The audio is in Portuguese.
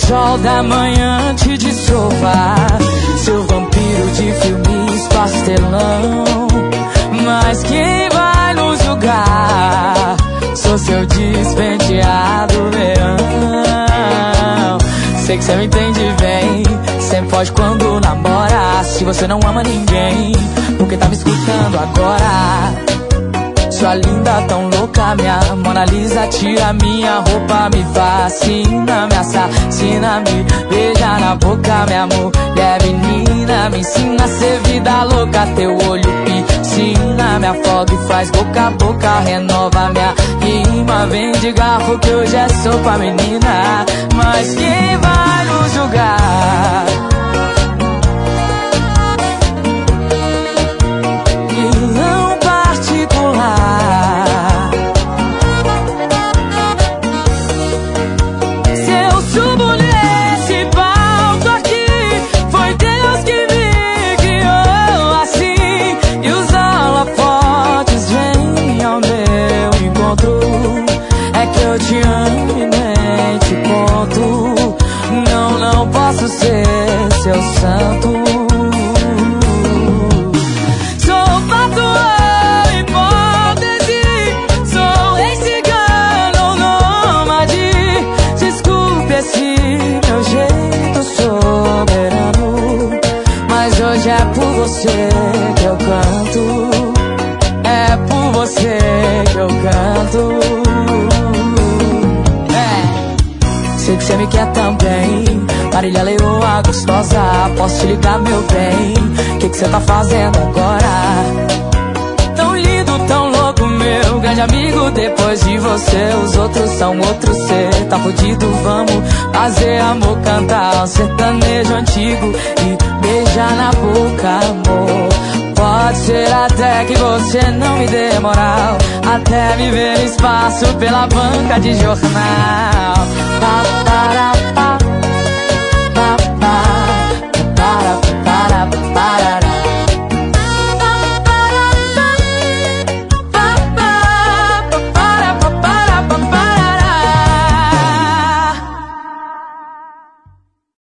sol da manhã te de sofá, seu vampiro de filmes pastelão. Mas quem vai nos julgar? Sou seu despenteado leão. Sei que cê me entende bem, sempre foge quando namora. Se você não ama ninguém, por que tá me escutando agora? Sua linda tão louca, minha Mona Lisa, tira minha roupa, me fascina, me assassina, me beija na boca, minha mulher menina, me ensina a ser vida louca, teu olho piscina, me afoga e faz boca a boca, renova minha rima, vem de garfo que hoje é sopa, menina, mas quem vai nos julgar? Eu te amo e nem te conto. Não, não posso ser seu santo. Sou fato, hipótese, sou rei cigano, nômade. Desculpe esse meu jeito soberano, mas hoje é por você que eu canto. É por você que eu canto. Sei que cê me quer também, Marília Leoa gostosa, posso te ligar, meu bem? Que cê tá fazendo agora? Tão lindo, tão louco, meu grande amigo. Depois de você, os outros são outros. Cê tá fudido, vamos fazer amor, cantar um sertanejo antigo e beijar na boca, amor. Pode ser até que você não me dê moral, até me ver no espaço pela banca de jornal. Tá